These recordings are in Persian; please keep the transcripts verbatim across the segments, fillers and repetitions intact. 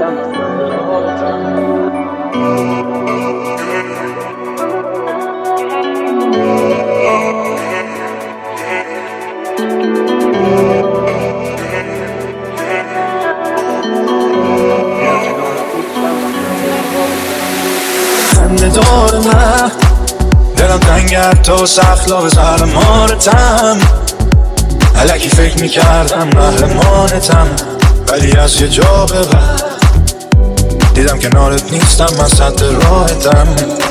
خنده دار من دلم تنگت تو سخلا زهر مارتم الکی فکر میکردم قهرمانتم ولی از یه جا به بعد دیدم کنارت نیستم من صد راحتم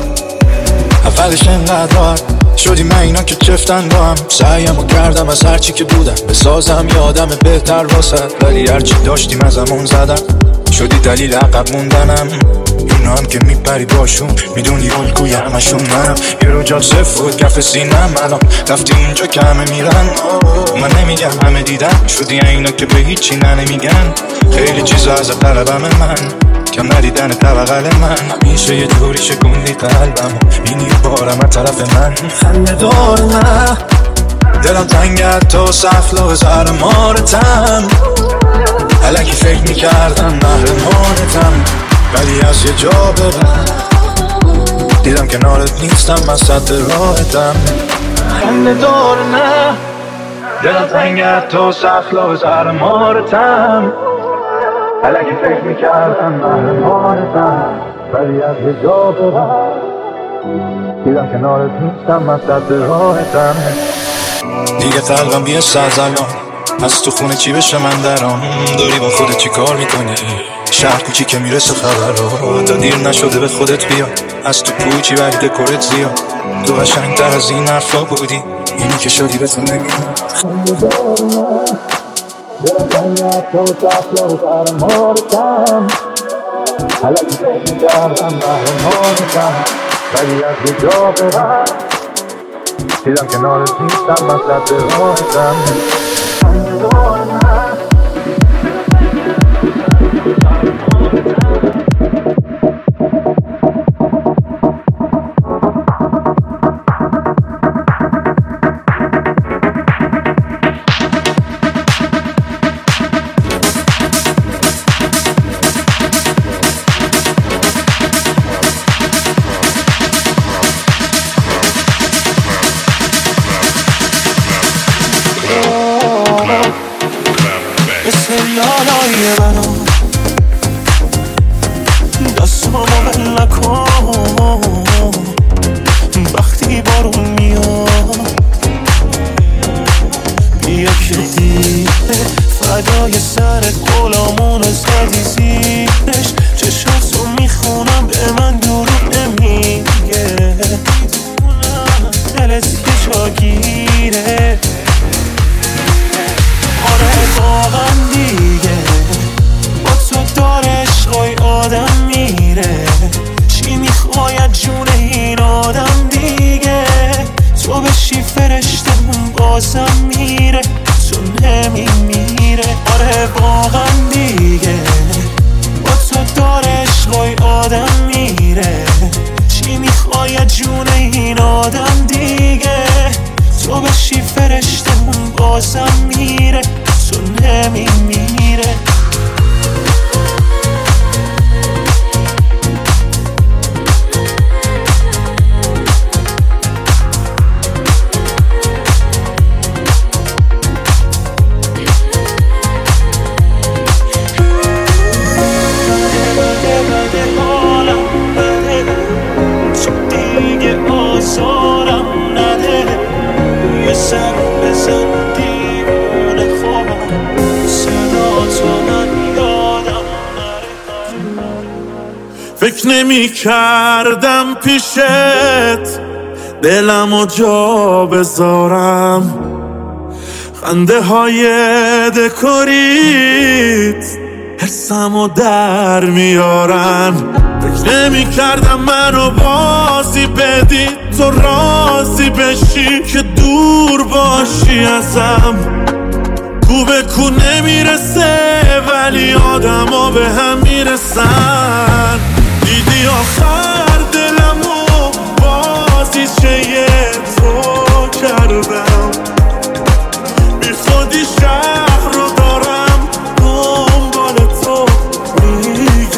اولش انقدر راحت شدی من اینا که چفتن با هم سعیمو کردم از هرچی که بودم بسازم یه آدم بهتر واسد ولی هرچی داشتیم ازمون زدم شدی دلیل عقب موندنم اونا هم که میپری باشون میدونی الگوی همشون منم یه رو جاد سفود کف سینم الان رفتی اونجا که همه میرن من نمیگم همه دیدن شدی اینا که به هیچی نه نمیگن خیلی چیزا از طلبم من کم ندیدن طبقل من همیشه یه جوری شکوندی قلبم بینی بارم از طرف من خنده دار نه دلم تنگت تو سخلا زهر مارتم الکی فکر میکردم قهرمانتم ولی از یه جا به بعد دیدم کنارت نیستم من صد راحتم خنده دار نه دلم تنگت تو سخلا زهر مارتم الکی فکر میکردم قهرمانتم ولی از یه جا به بعد دیدم کنارت نیستم من صد راحتم دیگه قلبم بیه سرزلان از تو خونه چی بشه من درام داری با خودت چی کار میکنی شهر کوچی که میرسه خبر رو تا دیر نشده به خودت بیا از تو کوچی ولی دکورت زیاد تو قشنگ تر از این حرفا بودی اینی که شدی به تو نمیدونم خنده دار من دلم تنگت تو سخلا قهرمانتم الکی فکر میکردم قهرمانتم ولی از یه جا به بعد دیدم کنارت نیستم من صد راحتم خنده دار من لالای منو دستمو بل نکن وقتی بارون میاد بیا که دیگه فدای سرت غلامونو زدی زیرش چشاتو میخونم به من دروغ نمیگه میدونم دلت یه جا گیره آره واقعا دیگه با تو داره عشقای آدم میره چی میخوای از جون این آدم دیگه تو بشی فرشتمون بازم میره تو نمیمیره آره واقعا دیگه با تو داره عشقای آدم میره چی میخوای از جون این آدم دیگه تو بشی فرشتمون بازم میره تو نمیمیره فکر نمی کردم پیشت دلمو جا بذارم خنده های دکوریت حسمو در میارن فکر نمی کردم منو بازی بدی تو راضی بشی که دور باشی ازم کو به کو نمیرسه ولی آدم ها به هم میرسن دیدی آخر دلمو بازیچه تو کردم بی خودی شهر رو دارم دنبال تو میگردم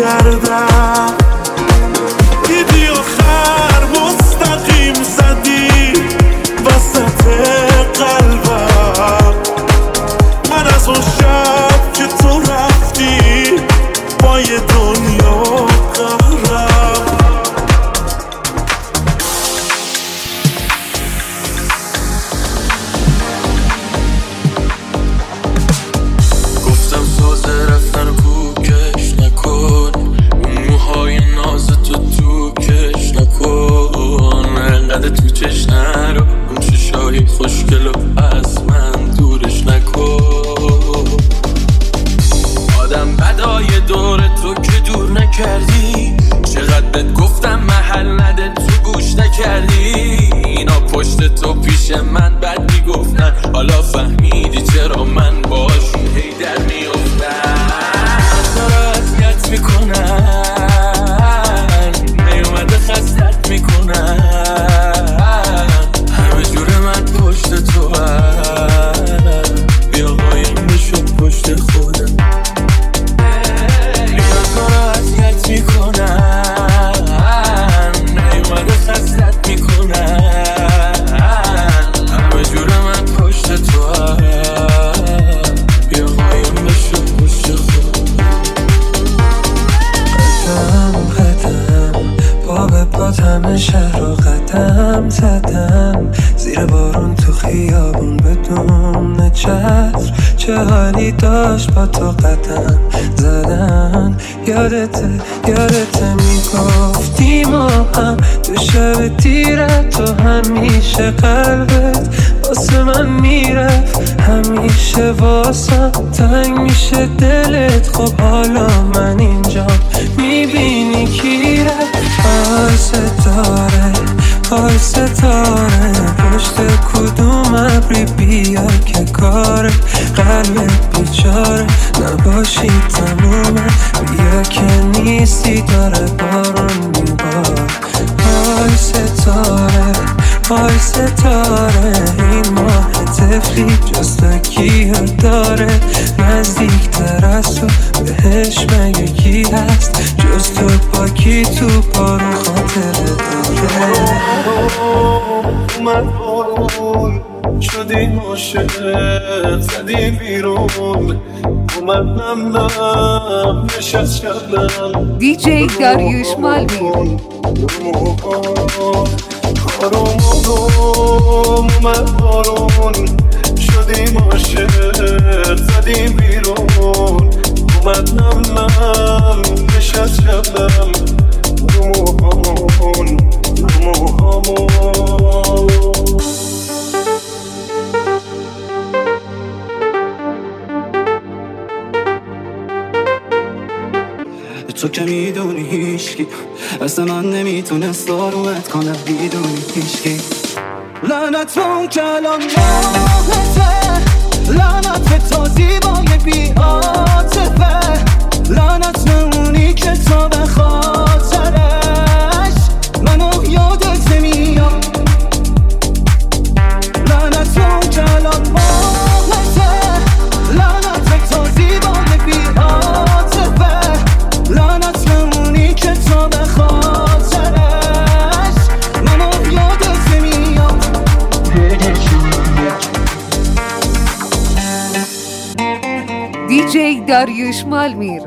همه شهر رو قدم زدم، زیر بارون تو خیابون بدون چتر، چه حالی داشت با تو قدم زدن. یادته یادته میگفتی ما هم تو شب تیره، تو همیشه قلبت واسه من میرفت، همیشه واسم تنگ میشه دلت. خب حالا من اینجا میبینی کی رفت؟ آی ستاره آی ستاره، پشت کدوم ابری بیا که کار قلبت بیچاره نباشی تمومه، بیا که نیستی داره بارون میبار. آی ستاره آی ستاره، این ماه تفلی جستگی داره، نزدیکتر از تو بهش مگه کی هست جز تو؟ پاکی تو بارون خاطره داره. من بارون شدیم عاشق زدیم بیرون، اومدم نم نشست کردم دی جی داریوش مالمیر. آروم آروم اومد بارون شدیم عاشق زدیم بیرون، اومدم نم نشست کردم رو موهامون رو موهامون. تو که میدونی هیچکی اصلا من نمیتونست آرومت کنم، میدونی هیچکی. لعنت اون کلام راحته، لعنت به تو زیبای بی عاطفه، لعنت نمونی که تو به خاطرش منو یادت نمیاد. لعنت اون کلام راحته، لعنت به تو زیبای بی عاطفه، لعنت نمونی که تو به خاطرش منو یادت نمیاد. دی جی داریوش مالمیر.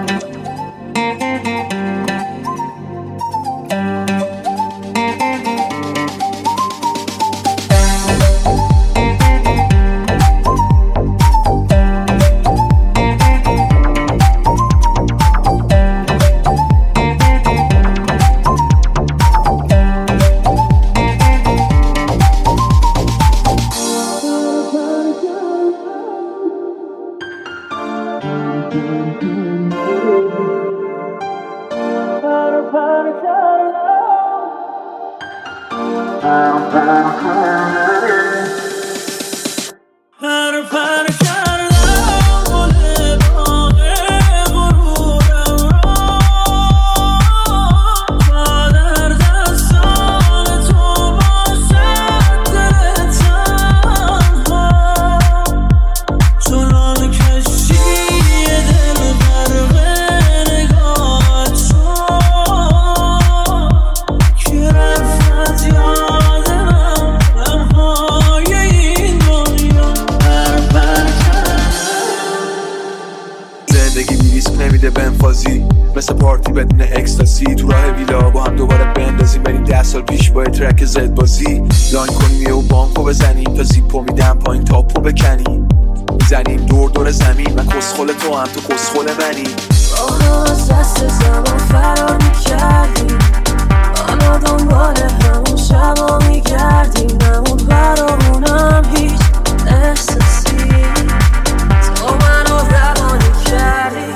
مثل پارتی بدون اکستاسی، تو راه ویلا با هم دوباره بندازیم بریم ده سال پیش با ترک زد بازی، لاین کنیم و بانکو بزنیم تا زیپو میدم پایین تاپو بکنیم، میزنیم دور دور زمین، من کسخل تو هم تو کسخل منی. آنها از دست زمان فرار میکردیم، آنها دنبال همون شبا میگردیم، نمون برامونم هیچ احساسی، تو منو روانی کردی.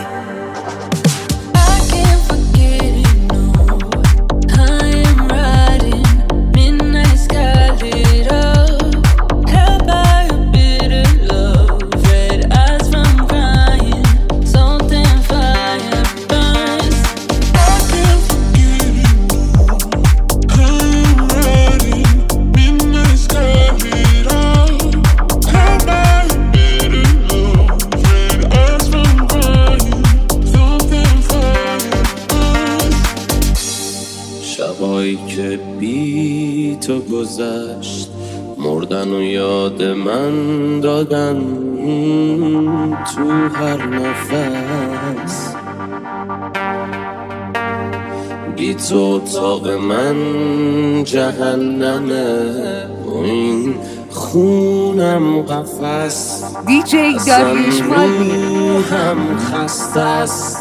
که بی تو گذشت مردن و یاد من دادن تو هر نفس، بی تو اتاق من جهنمه و این خونم قفس دیجی داریوش مالمیر هم خسته است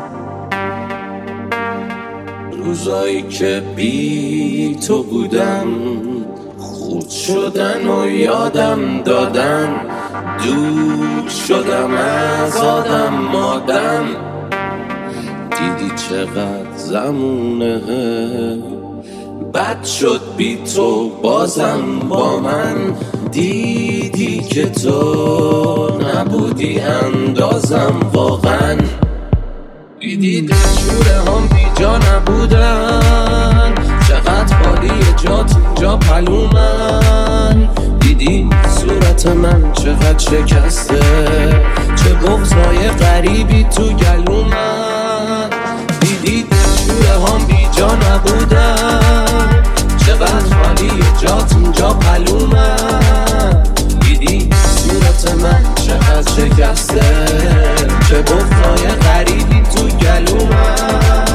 روزایی که بی تو بودم خود شدن و یادم دادن دور شدم از آدم مادم دیدی چقدر زمونه بد شد بی تو بازم با من دیدی که تو نبودی اندازم واقعا دیدی دلشوره هم بی جا نبودن چقدر خالی جات اینجا پلومن دیدی صورت من چقدر شکسته چه بغضای غریبی تو گلومن دیدی دلشوره هم بی جا نبودن چقدر خالی جات اینجا پلومن دیدی صورت من چقدر شکسته چه بغضای غریبی تو گلومن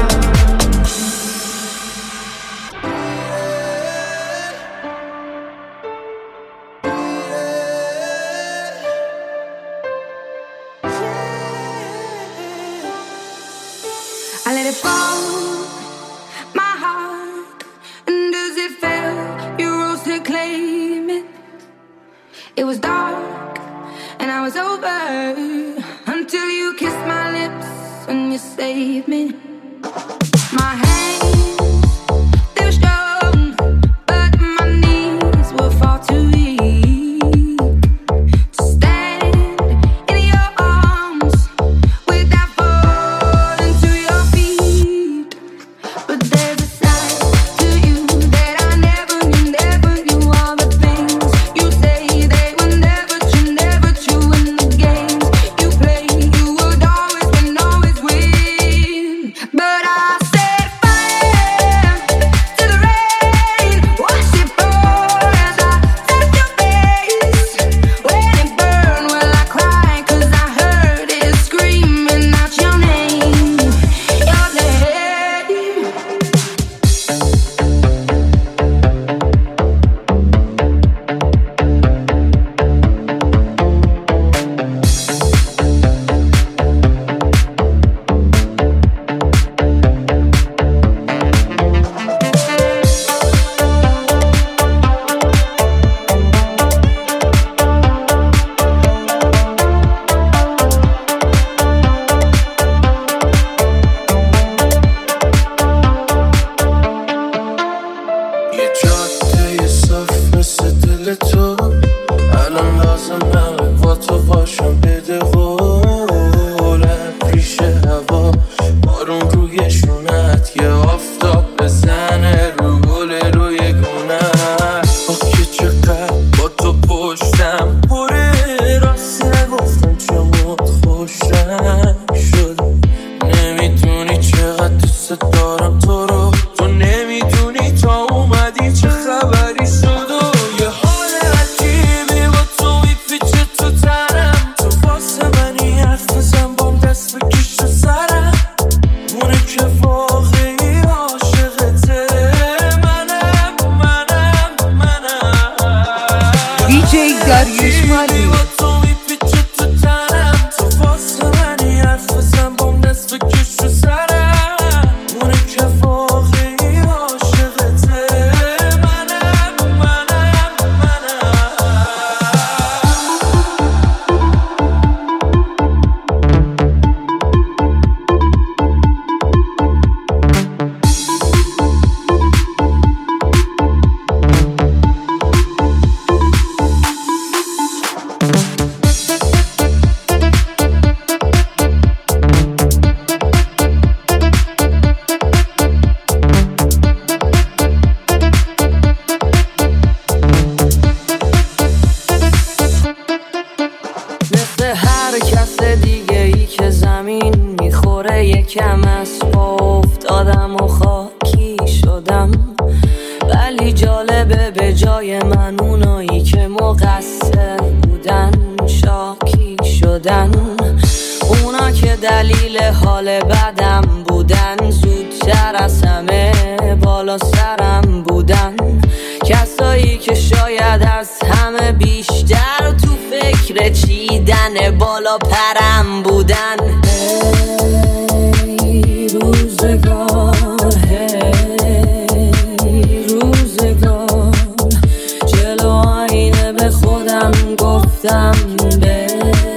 I let it fall, my heart, and as it fell, you rose to claim it. It was dark, and I was over, until you kissed my lips, and you saved me. My hands, they were strong, but my knees were far too weak to stand in your arms without falling to your feet. But there's a side to you that I never knew, never knew. All the things you say, they were never true, never true. In the games you play, you would always win, always win. But I set fire to the rain, watch it pour as I touch your face. When it burned, well I cried 'cause I heard it screaming out your name, your name. یه جاده صاف مثل دل تو الان لازمه با تو باشم بده قولم ریش هوا بارون روی شونت یه آفتاب بزنه رو گل روی گونت با که چقدر با تو پشتم پره راست نگفتم چمت خوشم شد نمیدونی چقدر دوست دارم تو رو تو نمیدونی تا اومدی چه خبری شد و یه حال عجیبی با تو میپیچه تو تنم تو واسه منی حرف بزن بام دست بکش تو سرم اونه که واقعی عاشقته منم منم منم دیجی داریوش مالمیر با تو میپیچه تو تنم تو واسه منی حرف بزن بام دست بکش تو سرم اونه که واقعی عاشقته منم منم منم مثل هر کس دیگه ای که زمین میخوره یکم از پا افتادم و خاکی شدم ولی جالبه به جای من اونایی که مقصر بودن شاکی شدن اونا که دلیل حال بدم بودن زودتر از بالا سرم بودن، کسایی که شاید از همه بیشتر تو فکر چیدن بالا پرم بودن. ای روزگار، ای روزگار، جلو آینه به خودم گفتم به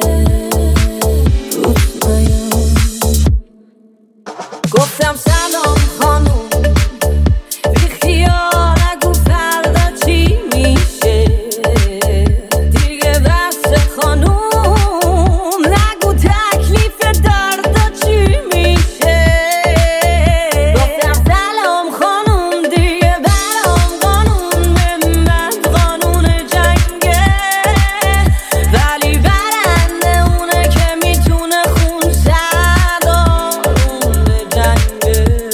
گفتم سلام خانوم، بی خیال نگو فردا چی میشه، دیگه بس خانوم نگو تکلیف دردا چی میشه. گفتم سلام خانوم، دیگه برام قانون من قانون جنگه، ولی برنده اونه که میتونه خون سرد آروم بجنگه.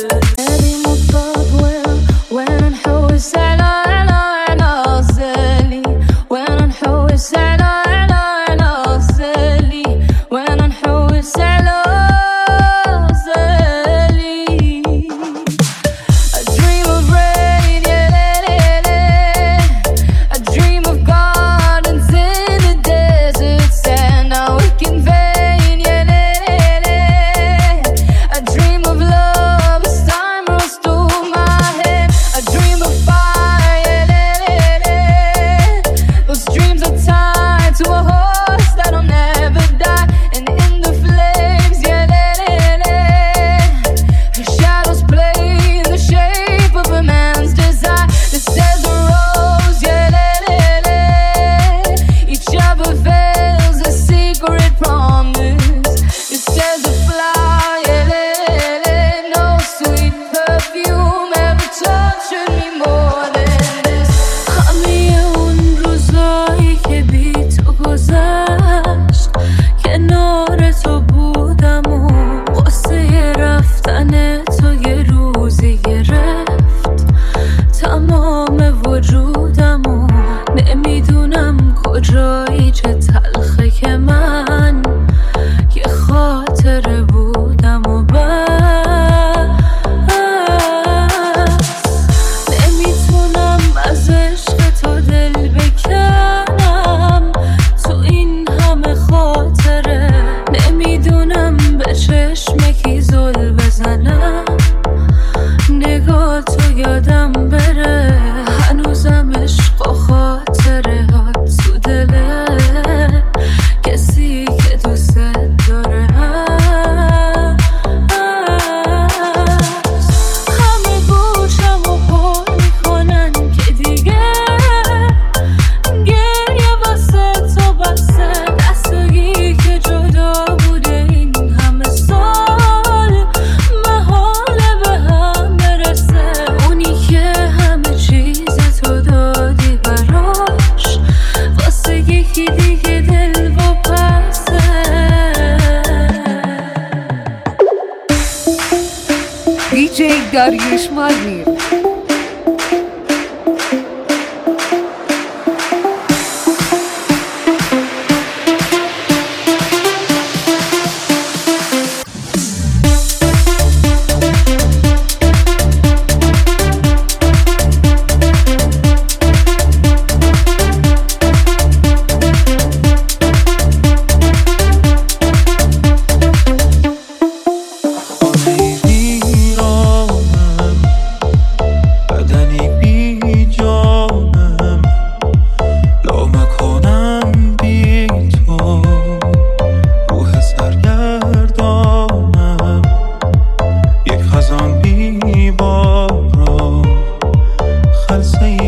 دیجی داریوش مالمیر. خلصه